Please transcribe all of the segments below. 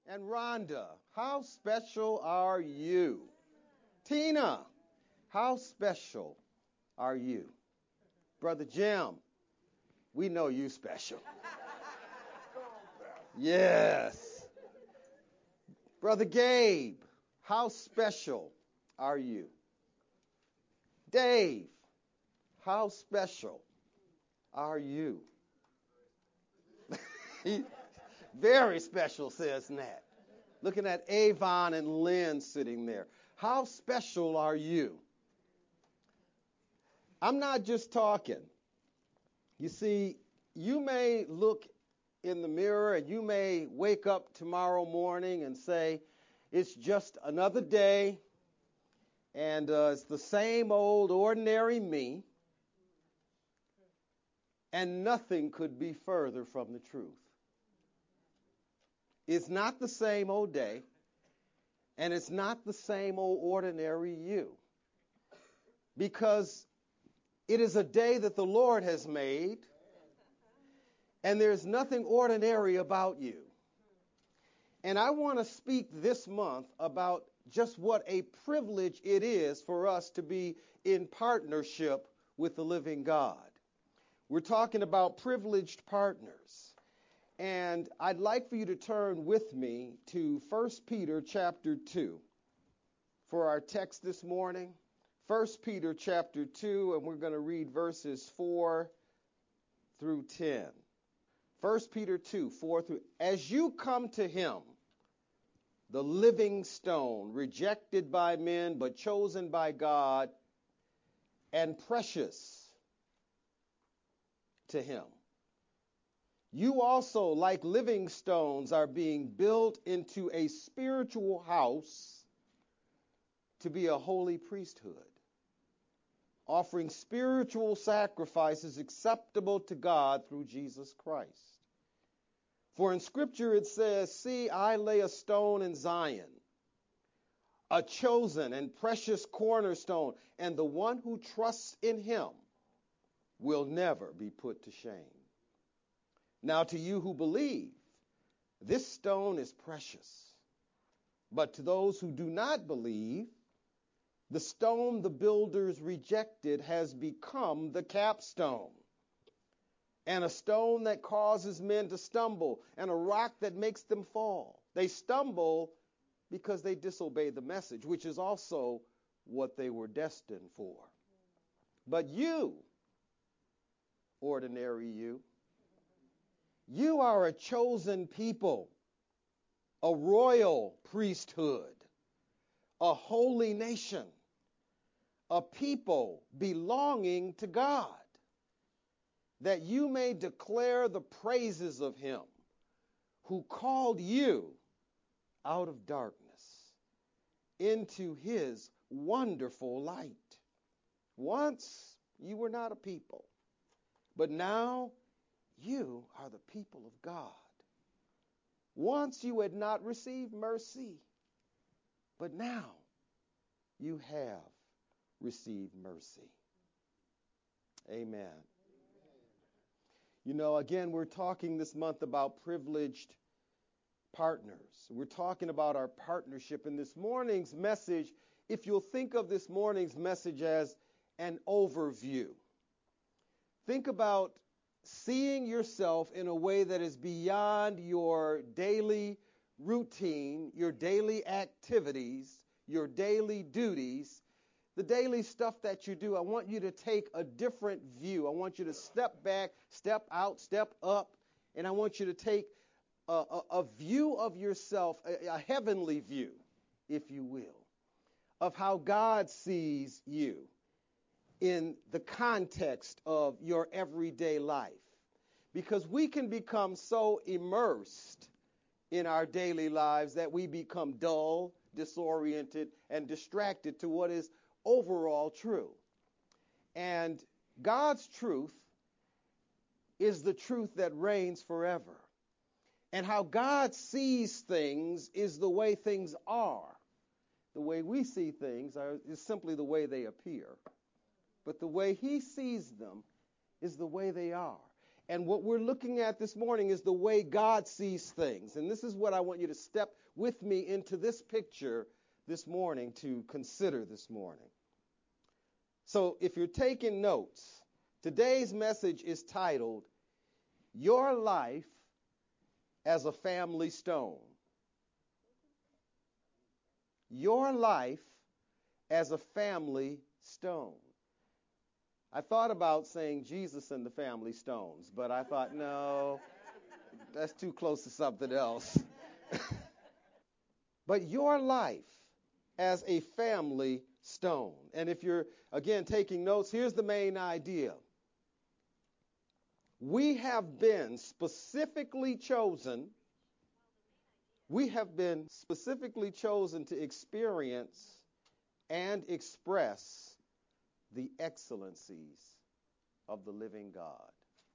And Rhonda, how special are you? Tina, how special are you? Brother Jim, we know you special. Yes. Brother Gabe, how special are you? Dave, how special are you? Very special, says Nat. Looking at Avon and Lynn sitting there. How special are you? I'm not just talking. You see, you may look in the mirror and you may wake up tomorrow morning and say, it's just another day and it's the same old ordinary me, and nothing could be further from the truth. It's not the same old day, and it's not the same old ordinary you, because it is a day that the Lord has made, and there's nothing ordinary about you. And I want to speak this month about just what a privilege it is for us to be in partnership with the living God. We're talking about privileged partners. And I'd like for you to turn with me to 1 Peter chapter 2 for our text this morning. 1 Peter chapter 2, and we're going to read verses 4 through 10. 1 Peter 2, 4 through. As you come to him, the living stone, rejected by men but chosen by God and precious to him. You also, like living stones, are being built into a spiritual house to be a holy priesthood, offering spiritual sacrifices acceptable to God through Jesus Christ. For in Scripture it says, see, I lay a stone in Zion, a chosen and precious cornerstone, and the one who trusts in him will never be put to shame. Now to you who believe, this stone is precious. But to those who do not believe, the stone the builders rejected has become the capstone, and a stone that causes men to stumble, and a rock that makes them fall. They stumble because they disobey the message, which is also what they were destined for. But you, ordinary you are a chosen people, a royal priesthood, a holy nation, a people belonging to God, that you may declare the praises of him who called you out of darkness into his wonderful light. Once you were not a people, but now you are the people of God. Once you had not received mercy, but now you have received mercy. Amen. You know, again, we're talking this month about privileged partners. We're talking about our partnership. In this morning's message, if you'll think of this morning's message as an overview, think about seeing yourself in a way that is beyond your daily routine, your daily activities, your daily duties, the daily stuff that you do. I want you to take a different view. I want you to step back, step out, step up, and I want you to take a view of yourself, a heavenly view, if you will, of how God sees you in the context of your everyday life. Because we can become so immersed in our daily lives that we become dull, disoriented, and distracted to what is overall true. And God's truth is the truth that reigns forever. And how God sees things is the way things are. The way we see things is simply the way they appear. But the way he sees them is the way they are. And what we're looking at this morning is the way God sees things. And this is what I want you to step with me into this picture this morning to consider this morning. So if you're taking notes, today's message is titled, Your Life as a Family Stone. Your life as a family stone. I thought about saying Jesus and the family stones, but I thought, no, that's too close to something else. But your life as a family stone. And if you're, again, taking notes, here's the main idea. We have been specifically chosen to experience and express the excellencies of the living God.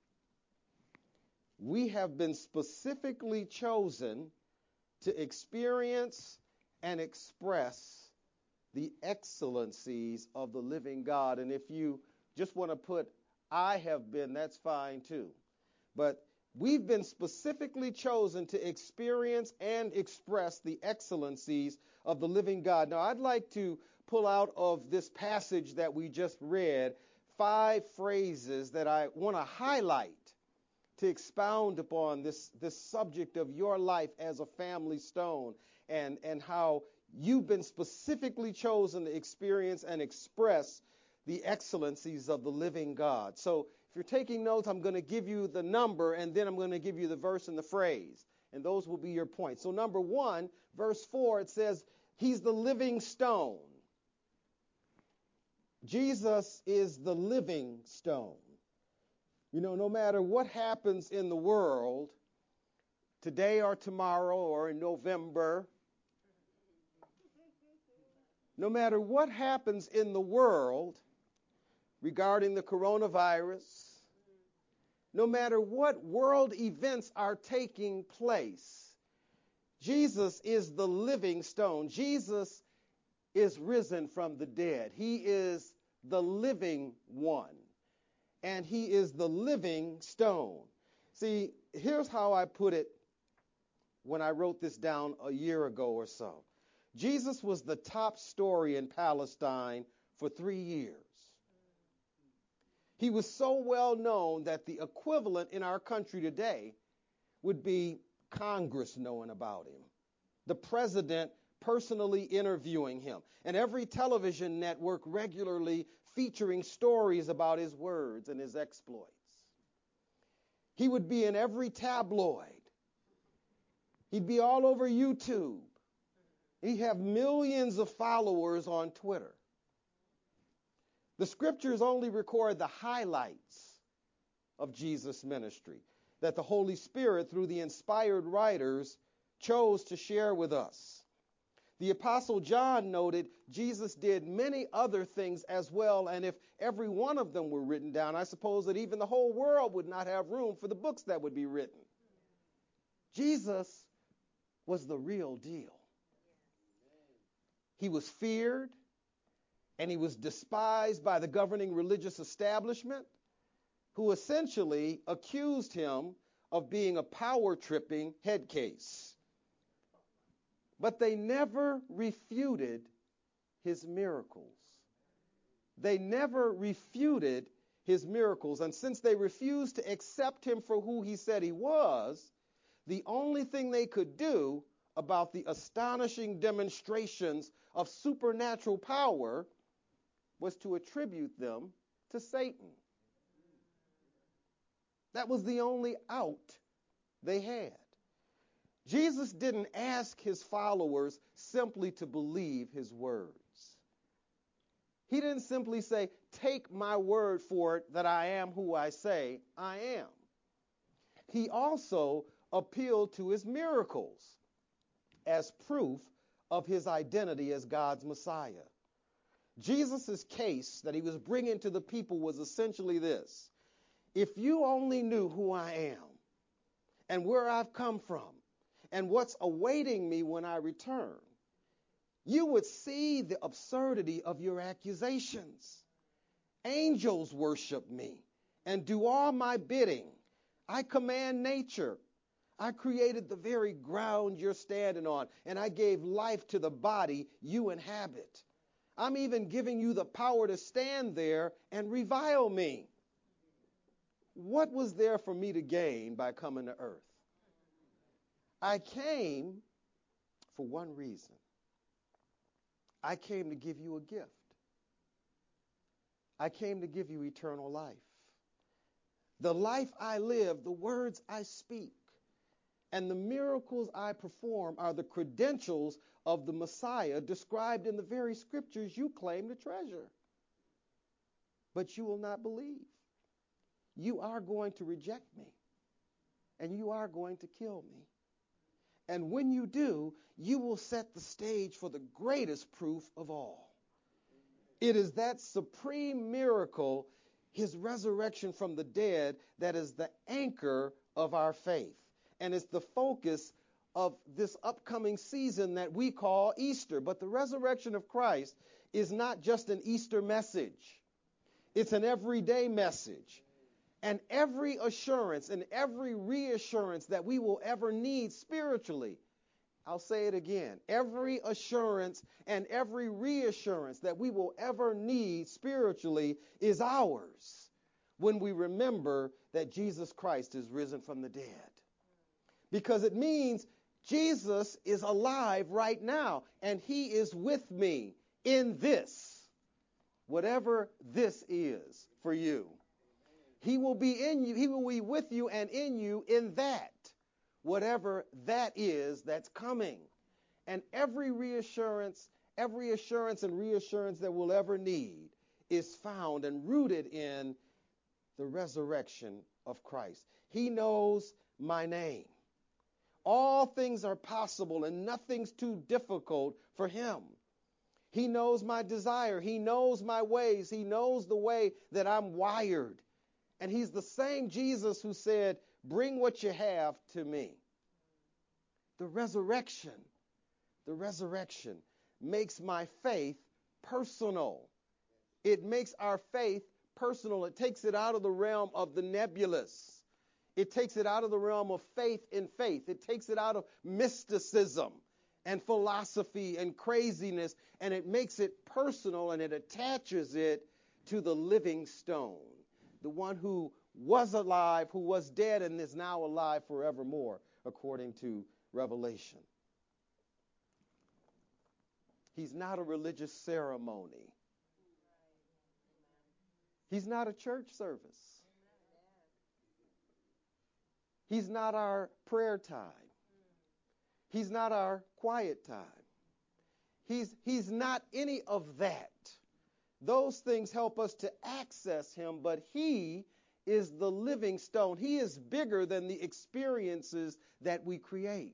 We have been specifically chosen to experience and express the excellencies of the living God. And if you just want to put I have been, that's fine too. But we've been specifically chosen to experience and express the excellencies of the living God. Now, I'd like to pull out of this passage that we just read 5 phrases that I want to highlight to expound upon this subject of your life as a family stone and how you've been specifically chosen to experience and express the excellencies of the living God. So if you're taking notes, I'm going to give you the number and then I'm going to give you the verse and the phrase. And those will be your points. So number 1, verse 4, it says, He's the living stone. Jesus is the living stone. You know, no matter what happens in the world, today or tomorrow or in November, no matter what happens in the world regarding the coronavirus, no matter what world events are taking place, Jesus is the living stone. Jesus is risen from the dead. He is the living one. And he is the living stone. See, here's how I put it when I wrote this down a year ago or so. Jesus was the top story in Palestine for 3 years. He was so well known that the equivalent in our country today would be Congress knowing about him, the president personally interviewing him, and every television network regularly featuring stories about his words and his exploits. He would be in every tabloid. He'd be all over YouTube. He'd have millions of followers on Twitter. The scriptures only record the highlights of Jesus' ministry that the Holy Spirit, through the inspired writers, chose to share with us. The Apostle John noted Jesus did many other things as well, and if every one of them were written down, I suppose that even the whole world would not have room for the books that would be written. Jesus was the real deal. He was feared, and he was despised by the governing religious establishment, who essentially accused him of being a power-tripping head case. But they never refuted his miracles. They never refuted his miracles. And since they refused to accept him for who he said he was, the only thing they could do about the astonishing demonstrations of supernatural power was to attribute them to Satan. That was the only out they had. Jesus didn't ask his followers simply to believe his words. He didn't simply say, take my word for it that I am who I say I am. He also appealed to his miracles as proof of his identity as God's Messiah. Jesus' case that he was bringing to the people was essentially this: if you only knew who I am and where I've come from and what's awaiting me when I return, you would see the absurdity of your accusations. Angels worship me and do all my bidding, I command nature. I created the very ground you're standing on, and I gave life to the body you inhabit. I'm even giving you the power to stand there and revile me. What was there for me to gain by coming to earth? I came for one reason. I came to give you a gift. I came to give you eternal life. The life I live, the words I speak, and the miracles I perform are the credentials of the Messiah described in the very scriptures you claim to treasure. But you will not believe. You are going to reject me, and you are going to kill me. And when you do, you will set the stage for the greatest proof of all. It is that supreme miracle, his resurrection from the dead, that is the anchor of our faith. And it's the focus of this upcoming season that we call Easter. But the resurrection of Christ is not just an Easter message. It's an everyday message. And every assurance and every reassurance that we will ever need spiritually, I'll say it again, every assurance and every reassurance that we will ever need spiritually is ours when we remember that Jesus Christ is risen from the dead. Because it means Jesus is alive right now, and he is with me in this, whatever this is for you. He will be in you, he will be with you and in you in that, whatever that is that's coming. And every assurance and reassurance that we'll ever need is found and rooted in the resurrection of Christ. He knows my name. All things are possible and nothing's too difficult for him. He knows my desire. He knows my ways. He knows the way that I'm wired. And he's the same Jesus who said, bring what you have to me. The resurrection makes my faith personal. It makes our faith personal. It takes it out of the realm of the nebulous. It takes it out of the realm of faith in faith. It takes it out of mysticism and philosophy and craziness, and it makes it personal, and it attaches it to the living stone, the one who was alive, who was dead, and is now alive forevermore, according to Revelation. He's not a religious ceremony. He's not a church service. He's not our prayer time. He's not our quiet time. He's not any of that. Those things help us to access him, but he is the living stone. He is bigger than the experiences that we create.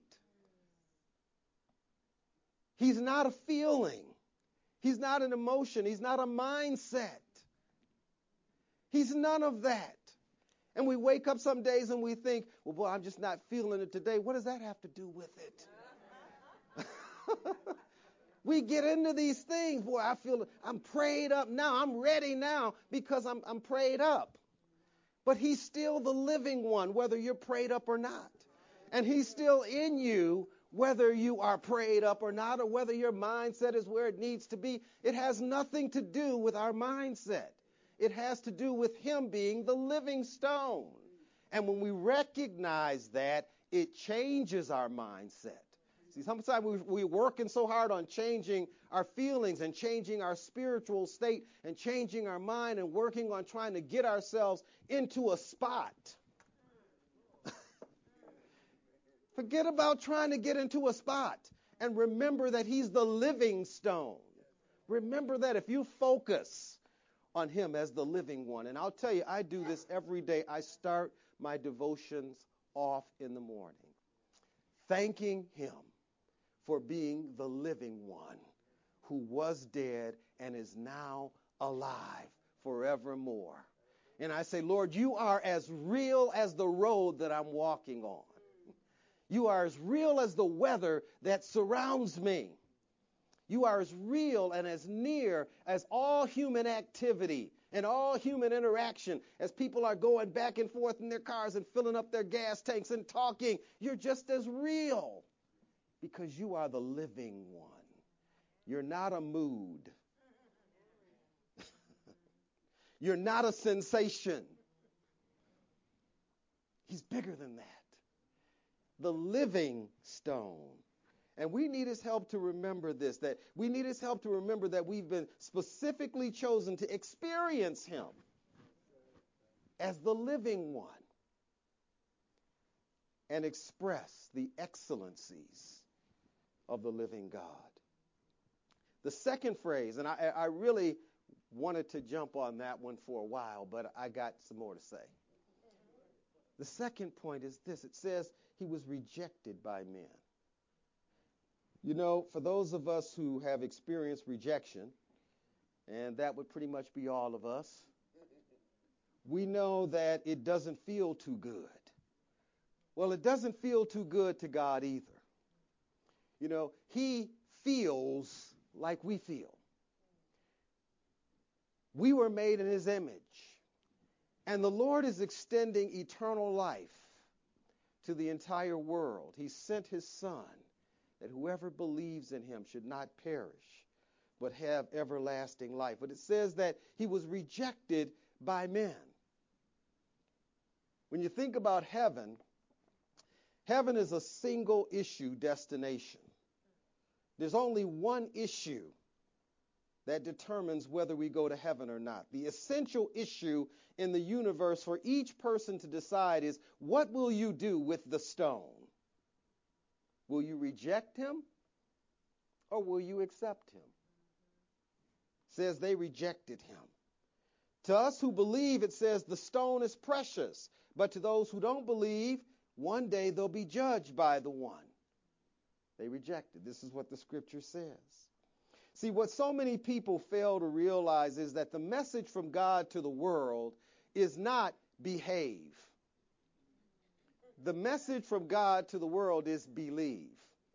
He's not a feeling. He's not an emotion. He's not a mindset. He's none of that. And we wake up some days and we think, well, boy, I'm just not feeling it today. What does that have to do with it? We get into these things. Boy, I feel I'm prayed up now. I'm ready now because I'm prayed up. But he's still the living one, whether you're prayed up or not. And he's still in you, whether you are prayed up or not, or whether your mindset is where it needs to be. It has nothing to do with our mindset. It has to do with him being the living stone. And when we recognize that, it changes our mindset. See, sometimes we're working so hard on changing our feelings and changing our spiritual state and changing our mind and working on trying to get ourselves into a spot. Forget about trying to get into a spot and remember that he's the living stone. Remember that if you focus on him as the living one. And I'll tell you, I do this every day. I start my devotions off in the morning, thanking him for being the living one who was dead and is now alive forevermore. And I say, Lord, you are as real as the road that I'm walking on. You are as real as the weather that surrounds me. You are as real and as near as all human activity And all human interaction, as people are going back and forth in their cars and filling up their gas tanks and talking, you're just as real because you are the living one. You're not a mood. You're not a sensation. He's bigger than that. The living stone. And we need his help to remember this, that we need his help to remember that we've been specifically chosen to experience him as the living one and express the excellencies of the living God. The second phrase, and I really wanted to jump on that one for a while, but I got some more to say. The second point is this. It says he was rejected by men. You know, for those of us who have experienced rejection, and that would pretty much be all of us, we know that it doesn't feel too good. Well, it doesn't feel too good to God either. You know, he feels like we feel. We were made in his image. And the Lord is extending eternal life to the entire world. He sent his Son, that whoever believes in him should not perish, but have everlasting life. But it says that he was rejected by men. When you think about heaven, heaven is a single issue destination. There's only one issue that determines whether we go to heaven or not. The essential issue in the universe for each person to decide is, what will you do with the stone? Will you reject him or will you accept him? It says they rejected him. To us who believe, it says the stone is precious. But to those who don't believe, one day they'll be judged by the one. They rejected. This is what the scripture says. See, what so many people fail to realize is that the message from God to the world is not behave. The message from God to the world is believe.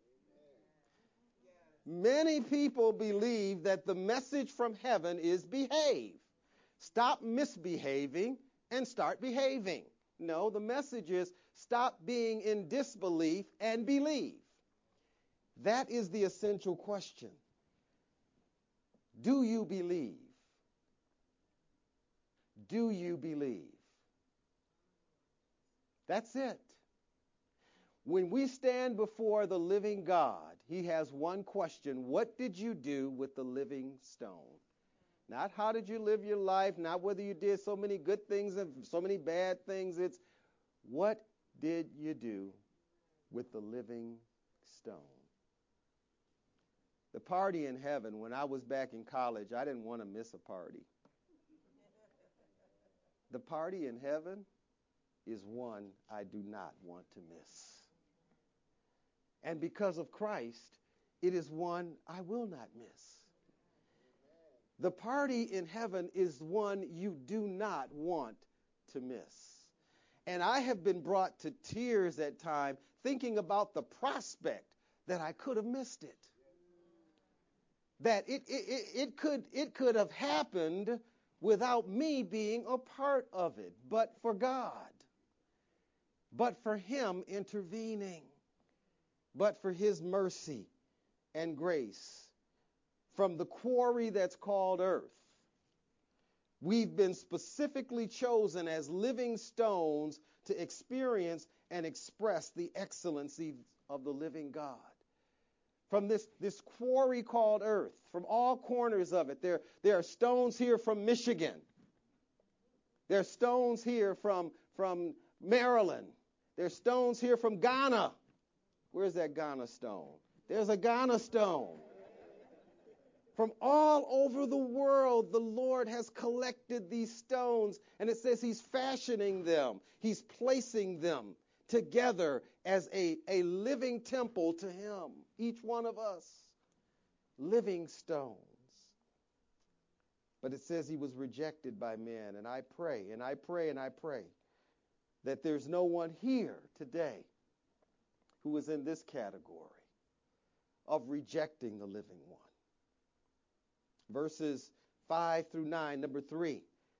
Many people believe that the message from heaven is behave. Stop misbehaving and start behaving. No, the message is stop being in disbelief and believe. That is the essential question. Do you believe? Do you believe? That's it. When we stand before the living God, he has one question. What did you do with the living stone? Not how did you live your life, not whether you did so many good things and so many bad things. It's what did you do with the living stone? The party in heaven, when I was back in college, I didn't want to miss a party. The party in heaven is one I do not want to miss. And because of Christ, it is one I will not miss. The party in heaven is one you do not want to miss. And I have been brought to tears at times thinking about the prospect that I could have missed it. That it could have happened without me being a part of it, but for God, but for him intervening, but for his mercy and grace. From the quarry that's called earth, we've been specifically chosen as living stones to experience and express the excellency of the living God. From this quarry called earth, from all corners of it, there are stones here from Michigan. There are stones here from Maryland. There are stones here from Ghana. Where's that Ghana stone? There's a Ghana stone. From all over the world, the Lord has collected these stones, and it says he's fashioning them. He's placing them together as a living temple to him, each one of us, living stones. But it says he was rejected by men, and I pray, and I pray, and I pray that there's no one here today who is in this category of rejecting the living one. Verses 5 through 9, number 3.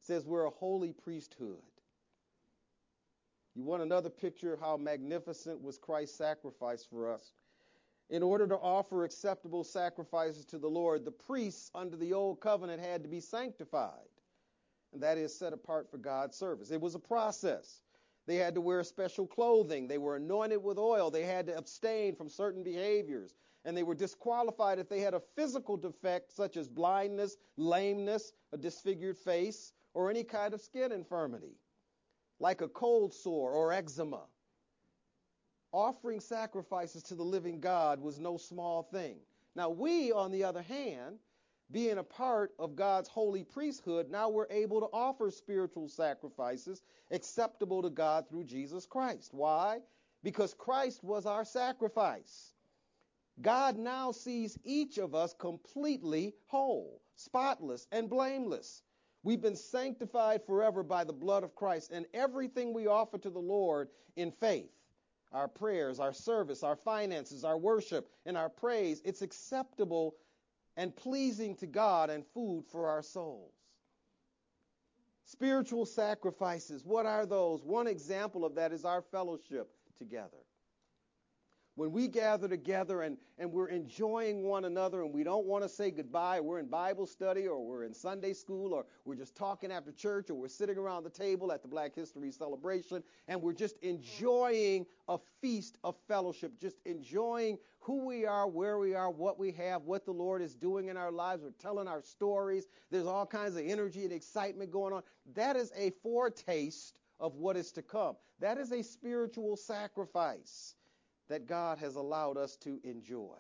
It says we're a holy priesthood. You want another picture of how magnificent was Christ's sacrifice for us? In order to offer acceptable sacrifices to the Lord, the priests under the old covenant had to be sanctified, and that is set apart for God's service. It was a process. They had to wear special clothing. They were anointed with oil. They had to abstain from certain behaviors, and they were disqualified if they had a physical defect such as blindness, lameness, a disfigured face, or any kind of skin infirmity, like a cold sore or eczema. Offering sacrifices to the living God was no small thing. Now we, on the other hand, being a part of God's holy priesthood, now we're able to offer spiritual sacrifices acceptable to God through Jesus Christ. Why? Because Christ was our sacrifice. God now sees each of us completely whole, spotless, and blameless. We've been sanctified forever by the blood of Christ, and everything we offer to the Lord in faith, our prayers, our service, our finances, our worship, and our praise, it's acceptable and pleasing to God and food for our souls. Spiritual sacrifices, what are those? One example of that is our fellowship together. When we gather together and we're enjoying one another and we don't want to say goodbye, we're in Bible study or we're in Sunday school or we're just talking after church or we're sitting around the table at the Black History celebration and we're just enjoying a feast of fellowship, just enjoying who we are, where we are, what we have, what the Lord is doing in our lives. We're telling our stories. There's all kinds of energy and excitement going on. That is a foretaste of what is to come. That is a spiritual sacrifice that God has allowed us to enjoy.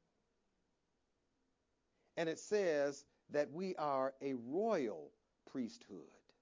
And it says that we are a royal priesthood,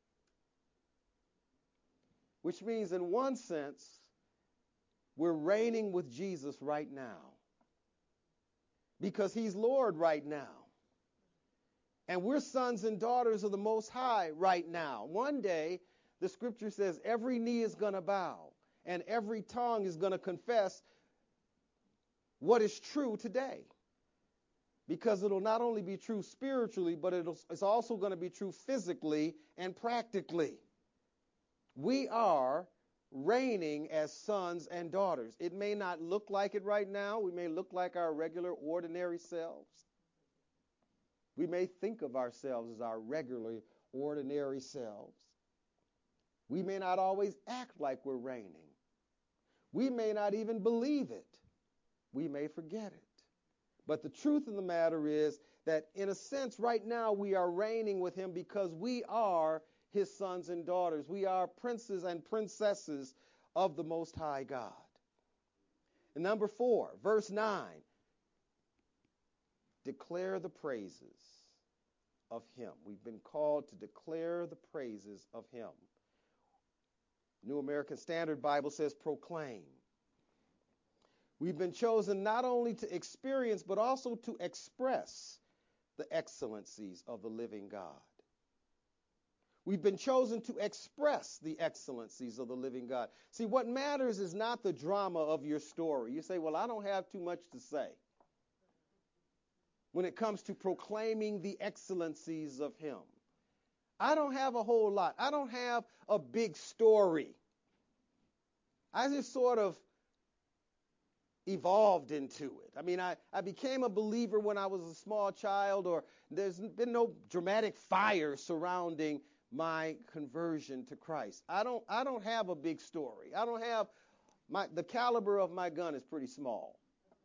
which means in one sense, we're reigning with Jesus right now because he's Lord right now. And we're sons and daughters of the Most High right now. One day, the scripture says every knee is going to bow and every tongue is going to confess what is true today. Because it'll not only be true spiritually, but it's also going to be true physically and practically. We are reigning as sons and daughters. It may not look like it right now. We may look like our regular, ordinary selves. We may think of ourselves as our regularly, ordinary selves. We may not always act like we're reigning. We may not even believe it. We may forget it. But the truth of the matter is that in a sense right now we are reigning with him because we are his sons and daughters. We are princes and princesses of the Most High God. And number 4, verse 9. Declare the praises of him. We've been called to declare the praises of him. New American Standard Bible says proclaim. We've been chosen not only to experience, but also to express the excellencies of the living God. We've been chosen to express the excellencies of the living God. See, what matters is not the drama of your story. You say, well, I don't have too much to say when it comes to proclaiming the excellencies of him. I don't have a whole lot. I don't have a big story. I just sort of evolved into it. I mean, I became a believer when I was a small child, or there's been no dramatic fire surrounding my conversion to Christ. I don't have a big story. I don't have the caliber of my gun is pretty small.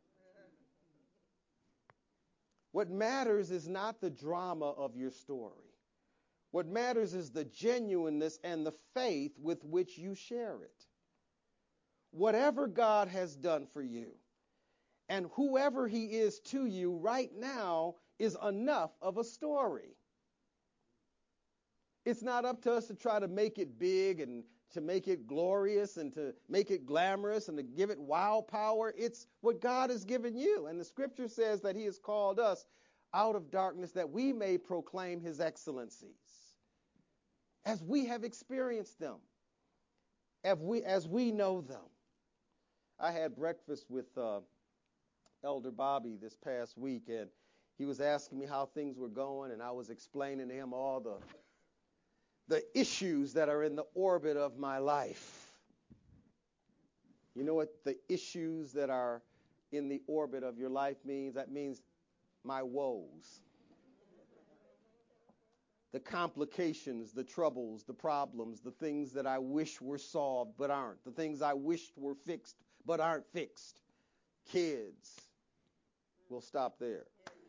What matters is not the drama of your story. What matters is the genuineness and the faith with which you share it. Whatever God has done for you and whoever he is to you right now is enough of a story. It's not up to us to try to make it big and to make it glorious and to make it glamorous and to give it wow power. It's what God has given you. And the scripture says that he has called us out of darkness that we may proclaim his excellencies as we have experienced them, as we know them. I had breakfast with Elder Bobby this past week, and he was asking me how things were going, and I was explaining to him all the the issues that are in the orbit of my life. You know what the issues that are in the orbit of your life means? That means my woes, the complications, the troubles, the problems, the things that I wish were solved but aren't, the things I wished were fixed but aren't fixed. Kids. We'll stop there.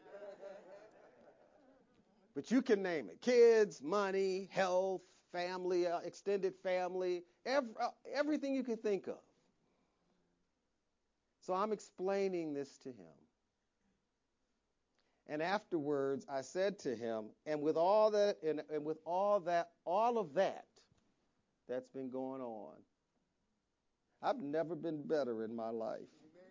But you can name it. Kids, money, health, family, extended family, everything you can think of. So I'm explaining this to him. And afterwards, I said to him, and with all that, all of that that's been going on, I've never been better in my life.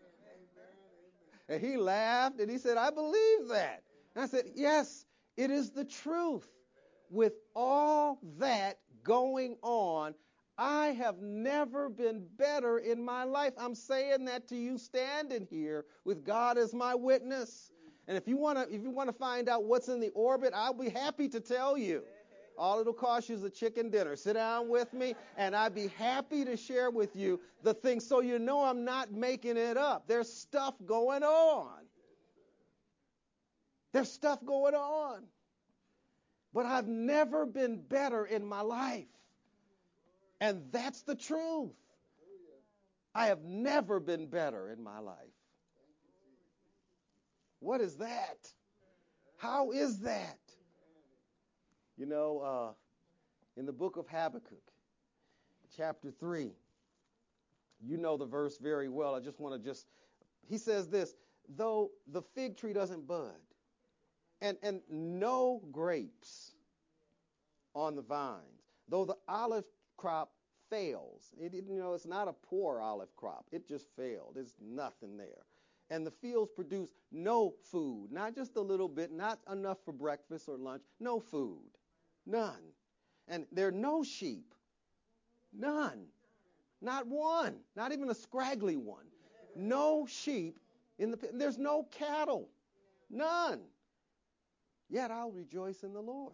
And he laughed and he said, I believe that. And I said, yes, it is the truth. With all that going on, I have never been better in my life. I'm saying that to you standing here with God as my witness. And if you want to find out what's in the orbit, I'll be happy to tell you. All it'll cost you is a chicken dinner. Sit down with me, and I'd be happy to share with you the things so you know I'm not making it up. There's stuff going on. There's stuff going on. But I've never been better in my life. And that's the truth. I have never been better in my life. What is that? How is that? You know, in the book of Habakkuk, chapter 3, you know the verse very well. I just want to he says this, though the fig tree doesn't bud and no grapes on the vines, though the olive crop fails. It's not a poor olive crop. It just failed. There's nothing there. And the fields produce no food, not just a little bit, not enough for breakfast or lunch, no food, none. And there are no sheep, none, not one, not even a scraggly one. No sheep there's no cattle, none. Yet I'll rejoice in the Lord.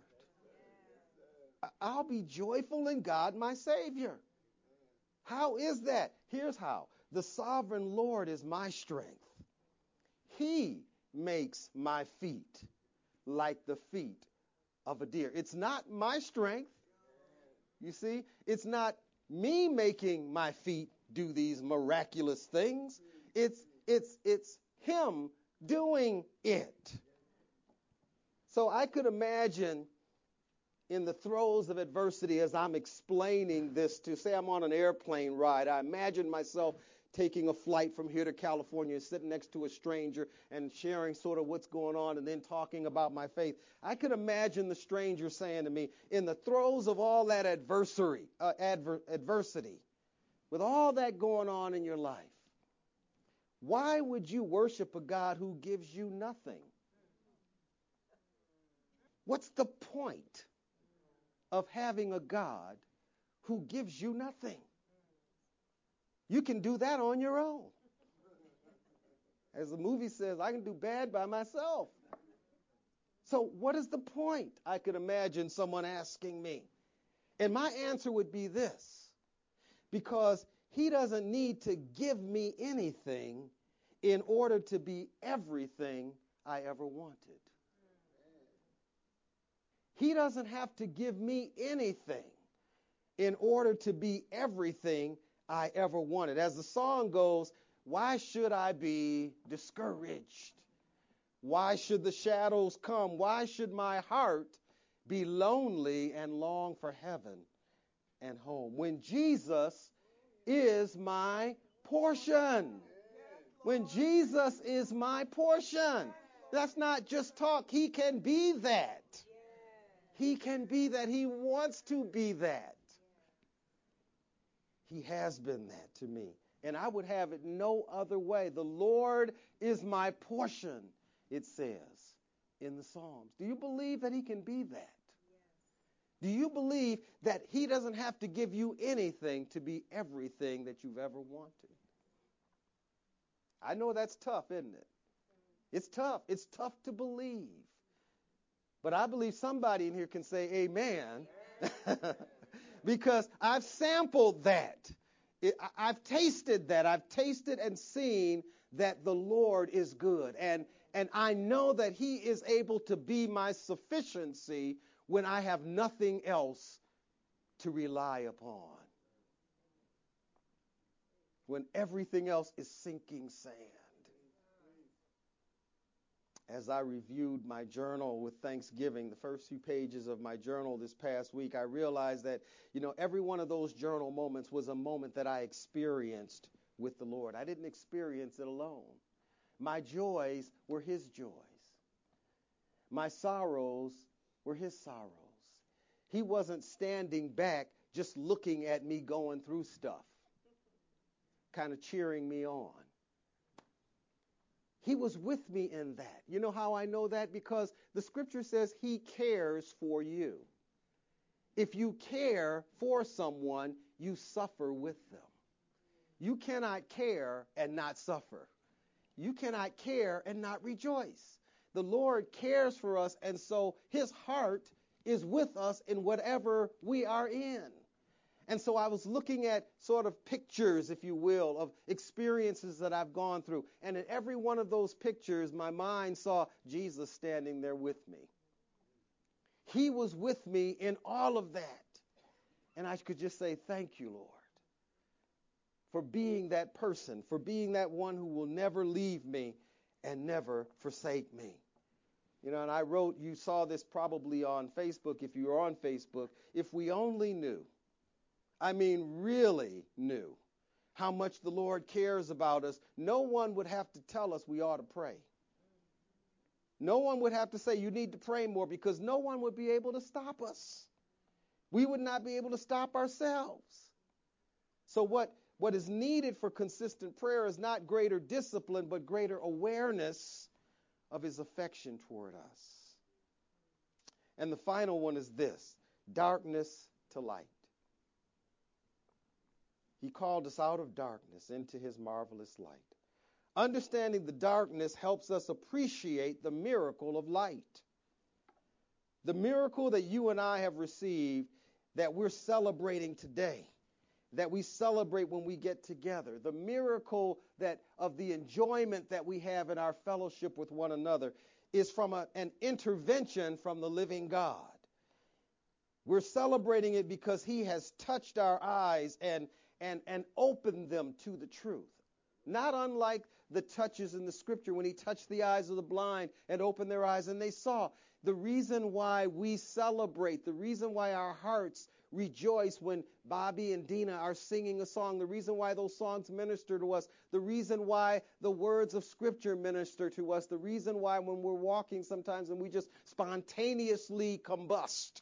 I'll be joyful in God, my Savior. How is that? Here's how. The sovereign Lord is my strength. He makes my feet like the feet of a deer. It's not my strength. You see, it's not me making my feet do these miraculous things. It's him doing it. So I could imagine in the throes of adversity as I'm explaining this to, say I'm on an airplane ride, I imagine myself taking a flight from here to California and sitting next to a stranger and sharing sort of what's going on and then talking about my faith. I could imagine the stranger saying to me, in the throes of all that adversity, with all that going on in your life, why would you worship a God who gives you nothing? What's the point of having a God who gives you nothing? You can do that on your own. As the movie says, I can do bad by myself. So what is the point? I could imagine someone asking me. And my answer would be this. Because he doesn't need to give me anything in order to be everything I ever wanted. He doesn't have to give me anything in order to be everything I ever wanted. As the song goes, why should I be discouraged? Why should the shadows come? Why should my heart be lonely and long for heaven and home? When Jesus is my portion. When Jesus is my portion. That's not just talk. He can be that. He can be that. He wants to be that. He has been that to me. And I would have it no other way. The Lord is my portion, it says in the Psalms. Do you believe that he can be that? Yes. Do you believe that he doesn't have to give you anything to be everything that you've ever wanted? I know that's tough, isn't it? It's tough. It's tough to believe. But I believe somebody in here can say amen, Because I've sampled that. I've tasted that. I've tasted and seen that the Lord is good. And I know that he is able to be my sufficiency when I have nothing else to rely upon. When everything else is sinking sand. As I reviewed my journal with Thanksgiving, the first few pages of my journal this past week, I realized that, every one of those journal moments was a moment that I experienced with the Lord. I didn't experience it alone. My joys were his joys. My sorrows were his sorrows. He wasn't standing back just looking at me going through stuff, kind of cheering me on. He was with me in that. You know how I know that? Because the scripture says he cares for you. If you care for someone, you suffer with them. You cannot care and not suffer. You cannot care and not rejoice. The Lord cares for us, and so his heart is with us in whatever we are in. And so I was looking at sort of pictures, if you will, of experiences that I've gone through. And in every one of those pictures, my mind saw Jesus standing there with me. He was with me in all of that. And I could just say, thank you, Lord, for being that person, for being that one who will never leave me and never forsake me. And I wrote, you saw this probably on Facebook, if you were on Facebook, if we only knew, really knew how much the Lord cares about us, no one would have to tell us we ought to pray. No one would have to say you need to pray more, because no one would be able to stop us. We would not be able to stop ourselves. So what is needed for consistent prayer is not greater discipline, but greater awareness of his affection toward us. And the final one is this: darkness to light. He called us out of darkness into his marvelous light. Understanding the darkness helps us appreciate the miracle of light. The miracle that you and I have received, that we're celebrating today, that we celebrate when we get together. The miracle of the enjoyment that we have in our fellowship with one another is from an intervention from the living God. We're celebrating it because he has touched our eyes and opened them to the truth. Not unlike the touches in the scripture when he touched the eyes of the blind and opened their eyes and they saw. The reason why we celebrate, the reason why our hearts rejoice when Bobby and Dina are singing a song, the reason why those songs minister to us, the reason why the words of scripture minister to us, the reason why when we're walking sometimes and we just spontaneously combust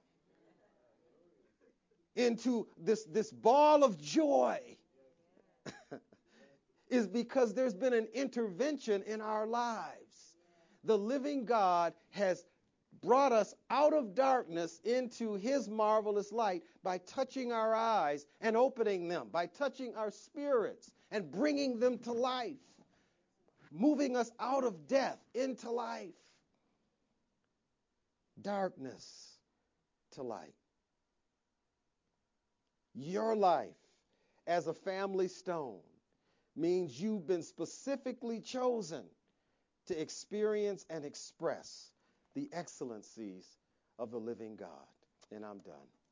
into this ball of joy is because there's been an intervention in our lives. The living God has brought us out of darkness into his marvelous light by touching our eyes and opening them, by touching our spirits and bringing them to life, moving us out of death into life. Darkness to light. Your life as a family stone means you've been specifically chosen to experience and express the excellencies of the living God. And I'm done.